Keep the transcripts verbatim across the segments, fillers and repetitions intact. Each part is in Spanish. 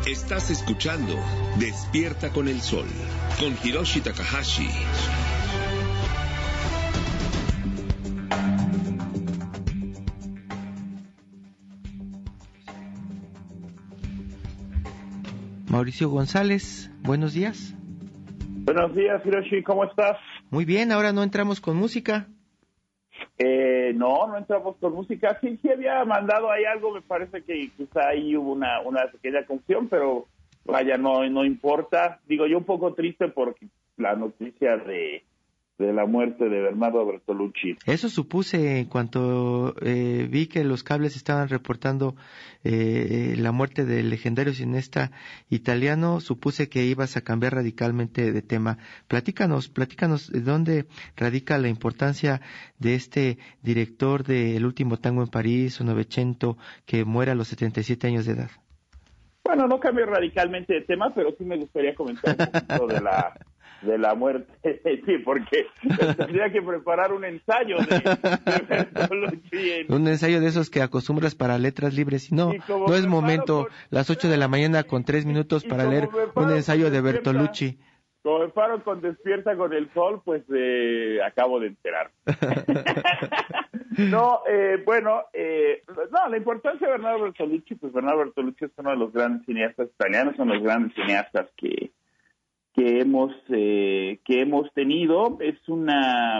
Estás escuchando Despierta con el Sol, con Hiroshi Takahashi. Mauricio González, buenos días. Buenos días, Hiroshi, ¿cómo estás? Muy bien, ahora no entramos con música. Eh, no, no entramos con música. Sí, sí había mandado ahí algo, me parece que quizá ahí hubo una, una pequeña confusión, pero vaya, no, no importa. Digo, yo un poco triste porque la noticia de, de la muerte de Bernardo Bertolucci. Eso supuse en cuanto eh, vi que los cables estaban reportando eh, la muerte del legendario cineasta italiano, supuse que ibas a cambiar radicalmente de tema. Platícanos, platícanos, ¿dónde radica la importancia de este director de El último tango en París, o Novecento, que muere a los setenta y siete años de edad? Bueno, no cambio radicalmente de tema, pero sí me gustaría comentar un poquito de la de la muerte, sí, porque tendría que preparar un ensayo de, de Bertolucci. En... Un ensayo de esos que acostumbras para letras libres, y no, no es momento, con... las ocho de la mañana con tres minutos para leer un ensayo de Bertolucci. Como me paro con Despierta con el Sol, pues eh, acabo de enterar. No, eh, bueno, eh, no, la importancia de Bernardo Bertolucci, pues Bernardo Bertolucci es uno de los grandes cineastas italianos, son los grandes cineastas que que hemos eh, que hemos tenido. Es una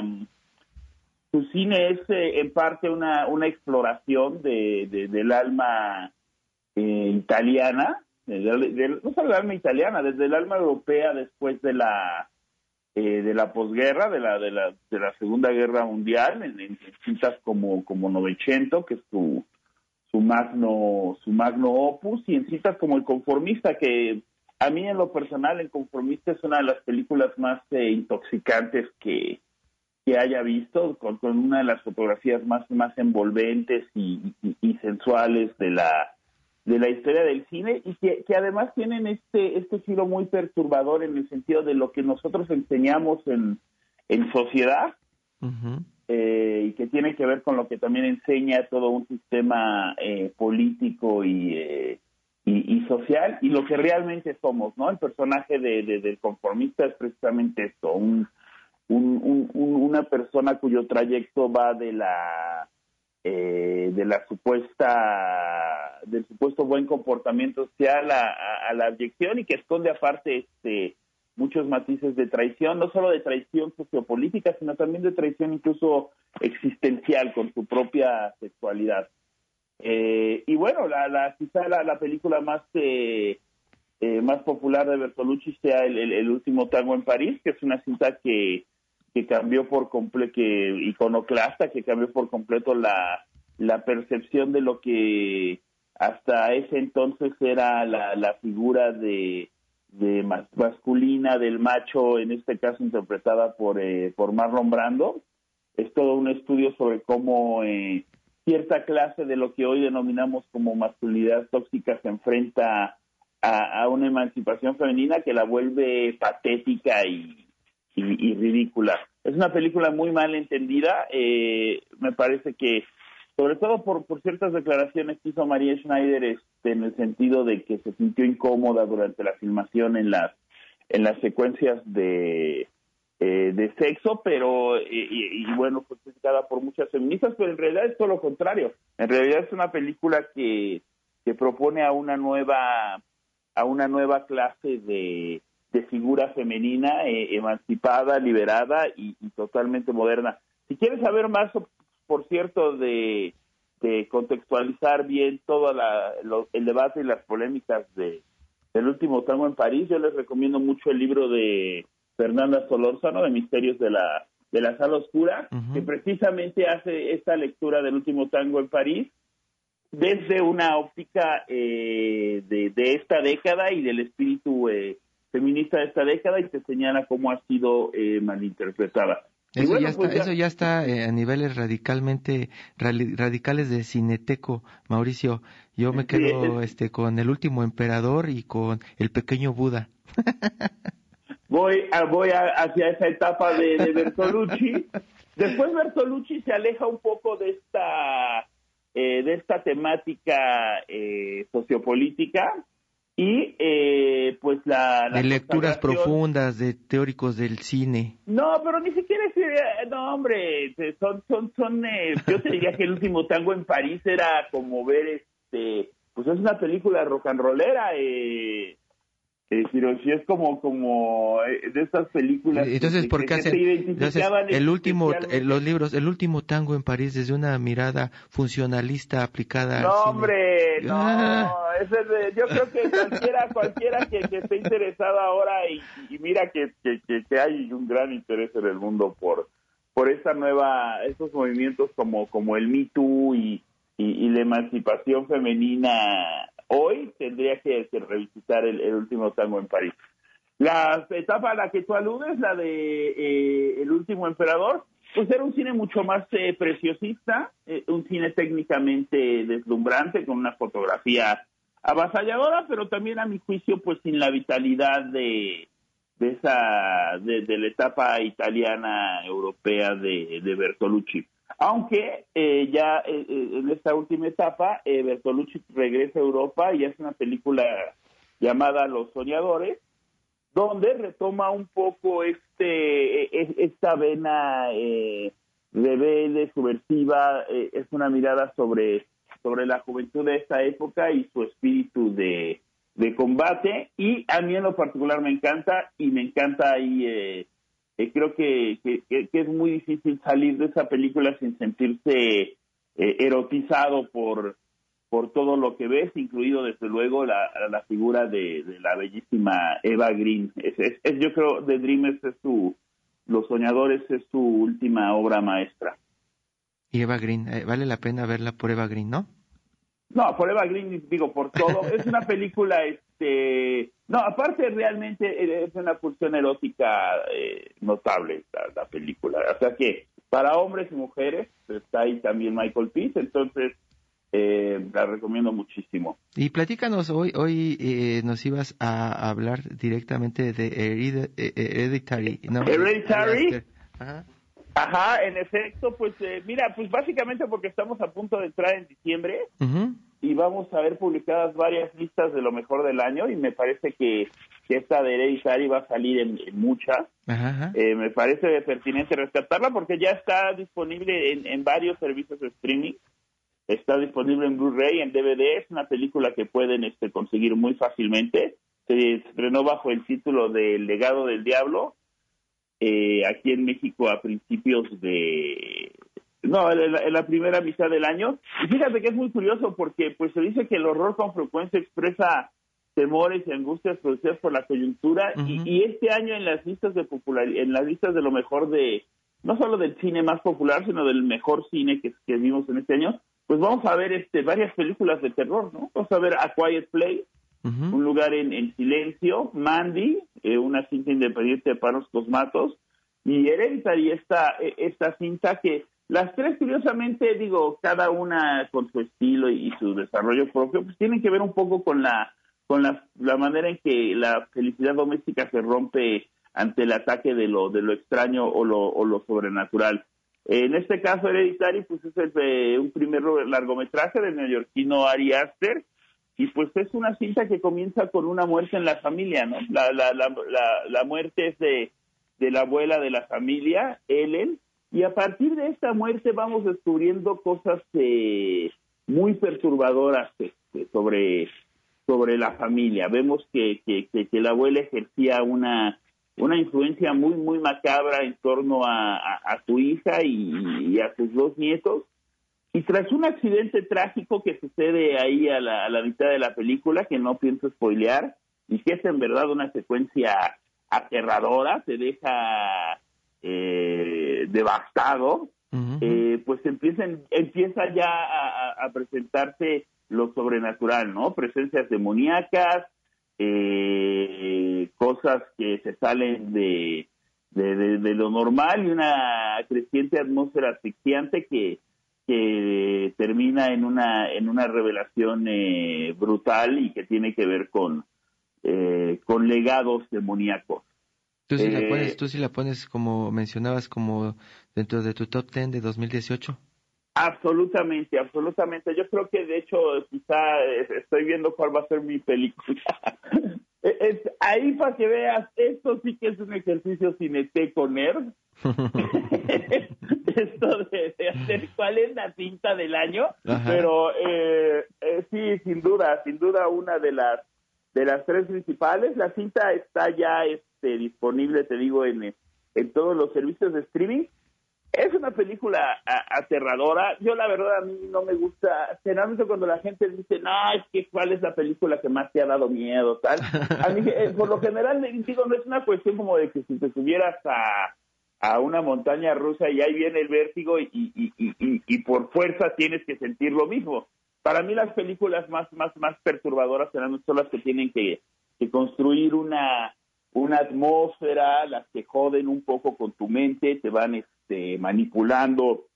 su cine es eh, en parte una una exploración de, de del alma eh, italiana, de, de, no solo del alma italiana, desde el alma europea después de la eh, de la posguerra, de la de la de la Segunda Guerra Mundial, en, en cintas como como Novecento, que es su su magno su magno opus, y en cintas como El Conformista, que a mí en lo personal El Conformista es una de las películas más eh, intoxicantes que, que haya visto, con, con una de las fotografías más, más envolventes y, y, y sensuales de la de la historia del cine, y que, que además tienen este este giro muy perturbador en el sentido de lo que nosotros enseñamos en, en sociedad, uh-huh. eh, y que tiene que ver con lo que también enseña todo un sistema eh, político y... Eh, Y, y social, y lo que realmente somos, ¿no? El personaje de, de, del Conformista es precisamente esto, un, un, un, un, una persona cuyo trayecto va de la eh, de la supuesta del supuesto buen comportamiento social a, a, a la abyección, y que esconde aparte este muchos matices de traición, no solo de traición sociopolítica, sino también de traición incluso existencial con su propia sexualidad. Eh, y bueno, la, la quizá la, la película más eh, eh, más popular de Bertolucci sea el, el, el último tango en París, que es una cinta que, que cambió por completo, que iconoclasta, que cambió por completo la, la percepción de lo que hasta ese entonces era la, la figura de, de mas, masculina del macho, en este caso interpretada por, eh, por Marlon Brando. Es todo un estudio sobre cómo... Eh, cierta clase de lo que hoy denominamos como masculinidad tóxica se enfrenta a, a una emancipación femenina que la vuelve patética y, y, y ridícula. Es una película muy mal entendida, eh, me parece que, sobre todo por, por ciertas declaraciones que hizo María Schneider, este, en el sentido de que se sintió incómoda durante la filmación en las, en las secuencias de... Eh, de sexo, pero eh, y, y bueno, fue criticada por muchas feministas, pero en realidad es todo lo contrario. En realidad es una película que, que propone a una nueva a una nueva clase de, de figura femenina eh, emancipada, liberada y, y totalmente moderna. Si quieres saber más, por cierto, de, de contextualizar bien todo la, lo, el debate y las polémicas de del último tango en París, yo les recomiendo mucho el libro de Fernanda Solórzano, de Misterios de la de la Sala Oscura, uh-huh. que precisamente hace esta lectura del último tango en París desde una óptica eh, de, de esta década y del espíritu eh, feminista de esta década, y te señala cómo ha sido eh, malinterpretada. Eso, bueno, ya está, pues ya... eso ya está eh, a niveles radicalmente radicales de Cineteco, Mauricio. Yo me quedo sí, es... este con El último emperador y con El pequeño Buda. Voy a, voy a, hacia esa etapa de, de Bertolucci. Después Bertolucci se aleja un poco de esta eh, de esta temática eh, sociopolítica y eh, pues la, la de lecturas profundas de teóricos del cine. No, pero ni siquiera es, no hombre, son son son eh, yo te diría que El último tango en París era como ver este, pues es una película rock and rollera, eh Eh, Hiroshi, es como como eh, de estas películas. Entonces, ¿por qué hacen? Entonces, el último, eh, los libros, El último tango en París desde una mirada funcionalista aplicada no, al cine. Hombre, no, Ah. ese es de, yo creo que cualquiera, cualquiera que, que esté interesado ahora y, y mira que, que, que, que hay un gran interés en el mundo por por esta nueva, estos movimientos como como el Me Too y, y, y la emancipación femenina. Hoy tendría que, que revisitar el, el último tango en París. La etapa a la que tú aludes, la de eh, El último emperador, pues era un cine mucho más eh, preciosista, eh, un cine técnicamente deslumbrante, con una fotografía avasalladora, pero también a mi juicio pues sin la vitalidad de, de esa de, de la etapa italiana europea de, de Bertolucci. Aunque eh, ya eh, en esta última etapa eh, Bertolucci regresa a Europa y hace una película llamada Los Soñadores, donde retoma un poco este esta vena eh, rebelde, subversiva, eh, es una mirada sobre sobre la juventud de esta época y su espíritu de, de combate, y a mí en lo particular me encanta, y me encanta ahí, eh, eh, creo que, que, que es muy difícil salir de esa película sin sentirse eh, erotizado por por todo lo que ves, incluido desde luego la, la figura de, de la bellísima Eva Green. Es, es, es, yo creo The Dreamers es su, Los Soñadores es su última obra maestra. Y Eva Green, eh, vale la pena verla por Eva Green, ¿no? No, por Eva Green, digo, por todo. Es una película, este, no, aparte realmente es una pulsión erótica eh, notable la, la película. O sea que para hombres y mujeres está ahí también Michael Peace, entonces Eh, la recomiendo muchísimo. Y platícanos, hoy hoy eh, nos ibas a hablar directamente de Hered- Hereditary, ¿no? Hereditary. Ajá. Ajá, en efecto, pues eh, mira, pues básicamente porque estamos a punto de entrar en diciembre uh-huh. y vamos a ver publicadas varias listas de lo mejor del año, y me parece que, que esta de Hereditary va a salir en, en muchas. Ajá. Eh, me parece pertinente rescatarla porque ya está disponible en, en varios servicios de streaming. Está disponible en Blu-ray, en D V D. Es una película que pueden este, conseguir muy fácilmente. Se estrenó bajo el título de El legado del diablo, eh, aquí en México a principios de... No, en la, en la primera mitad del año. Y fíjate que es muy curioso porque pues se dice que el horror con frecuencia expresa temores y angustias producidas por la coyuntura. Uh-huh. y, y este año en las listas de popularidad, en las listas de lo mejor de... no solo del cine más popular, sino del mejor cine que, que vimos en este año, pues vamos a ver este varias películas de terror, ¿no? Vamos a ver A Quiet Place, uh-huh. Un lugar en, en silencio, Mandy, eh, una cinta independiente de Panos Cosmatos, y Hereditary, esta, esta cinta que las tres, curiosamente, digo, cada una con su estilo y, y su desarrollo propio, pues tienen que ver un poco con la con la, la manera en que la felicidad doméstica se rompe ante el ataque de lo de lo extraño o lo, o lo sobrenatural. En este caso, Hereditary, pues es el, eh, un primer largometraje del neoyorquino Ari Aster, y pues es una cinta que comienza con una muerte en la familia, ¿no? La, la, la, la, la muerte es de, de la abuela de la familia, Ellen, y a partir de esta muerte vamos descubriendo cosas eh, muy perturbadoras eh, sobre, sobre la familia. Vemos que, que, que, que la abuela ejercía una... una influencia muy, muy macabra en torno a, a, a su hija y, y a sus dos nietos. Y tras un accidente trágico que sucede ahí a la, a la mitad de la película, que no pienso spoilear, y que es en verdad una secuencia aterradora, te deja eh, devastado, uh-huh. eh, pues empiezan, empieza ya a, a presentarse lo sobrenatural, ¿no? Presencias demoníacas, Eh, cosas que se salen de, de, de, de lo normal, y una creciente atmósfera asfixiante que, que termina en una en una revelación eh, brutal y que tiene que ver con eh, con legados demoníacos. ¿Tú sí, eh, la pones, tú sí la pones, como mencionabas, como dentro de tu top ten de dos mil dieciocho? Absolutamente, absolutamente. Yo creo que de hecho quizá estoy viendo cuál va a ser mi película. es, ahí para que veas, esto sí que es un ejercicio cineteco nerd. Esto de, de hacer cuál es la cinta del año. Ajá. Pero eh, eh, sí, sin duda, sin duda una de las de las tres principales. La cinta está ya este, disponible, te digo, en, en todos los servicios de streaming. Es una película a, aterradora. Yo la verdad a mí no me gusta, generalmente cuando la gente dice, no, es que cuál es la película que más te ha dado miedo, tal. A mí, eh, por lo general, digo, no es una cuestión como de que si te subieras a, a una montaña rusa y ahí viene el vértigo y, y, y, y, y por fuerza tienes que sentir lo mismo. Para mí las películas más, más, más perturbadoras son las que tienen que, que construir una... una atmósfera, las que joden un poco con tu mente, te van este, manipulando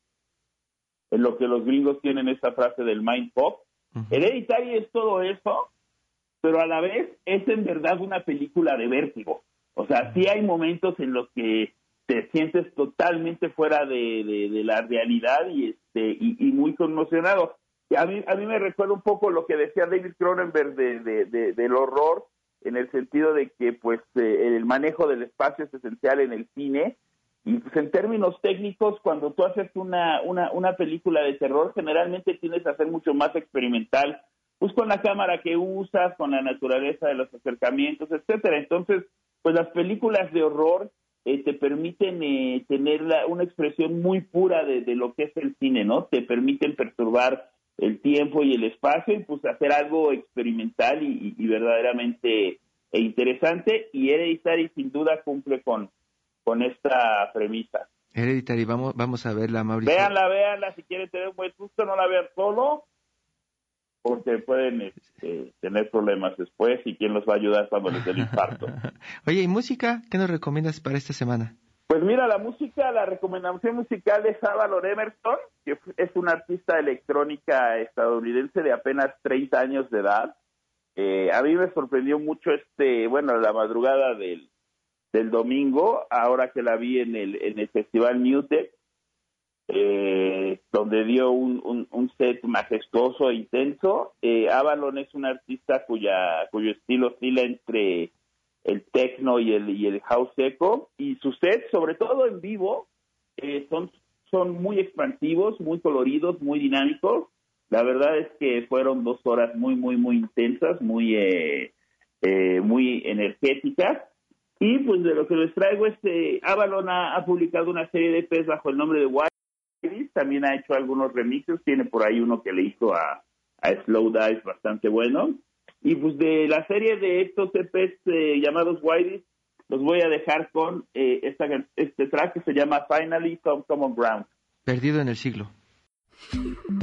en lo que los gringos tienen esta frase del mind pop. Uh-huh. Hereditary es todo eso, pero a la vez es en verdad una película de vértigo. O sea, sí hay momentos en los que te sientes totalmente fuera de, de, de la realidad y, este, y, y muy conmocionado. Y a mí, a mí me recuerda un poco lo que decía David Cronenberg de, de, de, del horror, en el sentido de que pues eh, el manejo del espacio es esencial en el cine, y pues en términos técnicos, cuando tú haces una, una, una película de terror, generalmente tienes que hacer mucho más experimental, pues con la cámara que usas, con la naturaleza de los acercamientos, etcétera. Entonces, pues las películas de horror eh, te permiten eh, tener la, una expresión muy pura de, de lo que es el cine, ¿no? Te permiten perturbar el tiempo y el espacio y pues hacer algo experimental y, y, y verdaderamente interesante, y Hereditary sin duda cumple con, con esta premisa. Hereditary, vamos, vamos a verla, Mauricio. Véanla, véanla, si quieren tener un buen susto, no la vean solo, porque pueden este, tener problemas después, y quién los va a ayudar cuando les dé el infarto. Oye, ¿y música? ¿Qué nos recomiendas para esta semana? Pues mira, la música, la recomendación musical es Avalon Emerson, que es una artista electrónica estadounidense de apenas treinta años de edad. Eh, a mí me sorprendió mucho este, bueno, la madrugada del, del domingo, ahora que la vi en el, en el Festival Mutec, eh, donde dio un, un, un set majestuoso e intenso. Eh, Avalon es una artista cuya, cuyo estilo oscila entre el techno y el y el house eco, y sus sets, sobre todo en vivo, eh, son son muy expansivos, muy coloridos, muy dinámicos. La verdad es que fueron dos horas muy muy muy intensas, muy eh, eh, muy energéticas, y pues de lo que les traigo es que Avalon ha, ha publicado una serie de E Pes bajo el nombre de Wildies, también ha hecho algunos remixes, tiene por ahí uno que le hizo a, a Slow Dive bastante bueno. Y pues de la serie de estos E Pes eh, llamados Wildies, los voy a dejar con eh, esta, este track que se llama Finally Some Common Ground. Perdido en el siglo.